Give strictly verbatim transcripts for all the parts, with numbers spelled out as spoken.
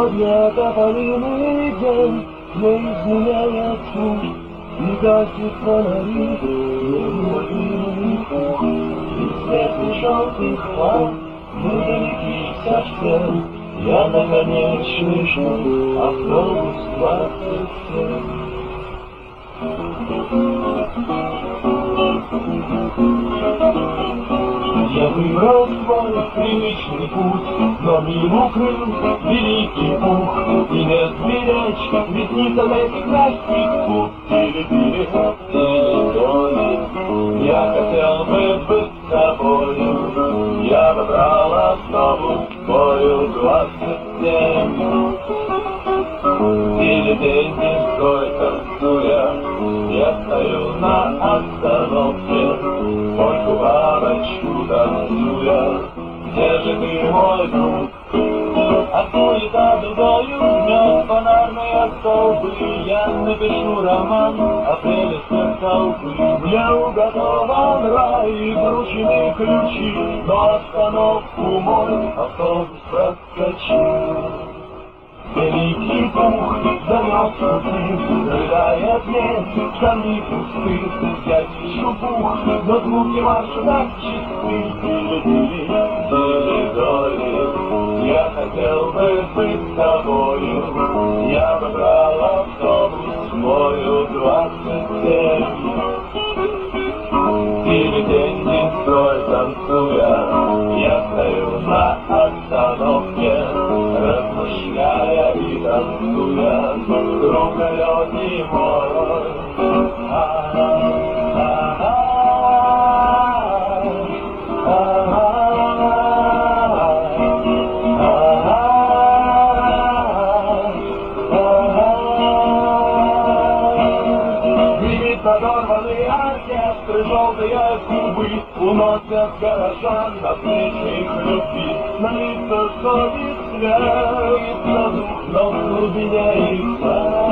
Сегодня тополиный день не изменяет путь, и гасит фонари неуловимый путь. И свет желтых ламп недалеких совсем, я наконец слышу автобус двадцать семь. Я выбрал свой привычный путь, но мимо укрыл великий пух. И не сберечь, ведь не заметить мягкий путь. Тили-тили, тили-толи, я хотел бы быть с тобою. Я выбрал автобус бою двадцать семь. Тили-тили, стой, танцуя, я стою на остановке, только бабочку танцуя. Где же ты, мой друг? А суета дугою гнет фонарные столбы. Я напишу роман о прелестях толпы. Мне уготован рай и вручены ключи, но остановку мой автобус проскочил. Великий дух занес руки, рыдает мне штаны пусты. Я вижу бух, но звуки марша так чисты. Тили-тили, тили-доли, я хотел бы быть с тобою. Я выбрал автобус свою двадцать семь. Тили-тили, строй, танцуя, я стою на остановке, размышляя и танцуя, круголётный мой. Надорванные оркестры, желтые губы уносят горожан на плечи их любви. На лицах совесть сляется дух, но в глубине их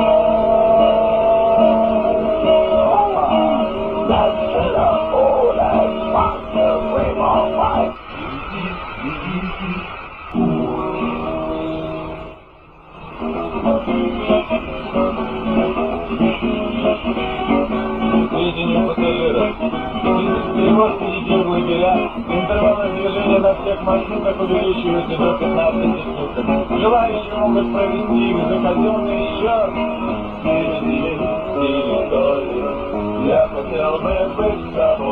Сведения пассажиров. Перевоз впереди в лагеря. Интервалы движения на всех маршрутах увеличиваются до пятнадцати суток. Желающие могут провести их за казенный счет. Тили-тили, тили-доли, я хотел бы быть с тобой.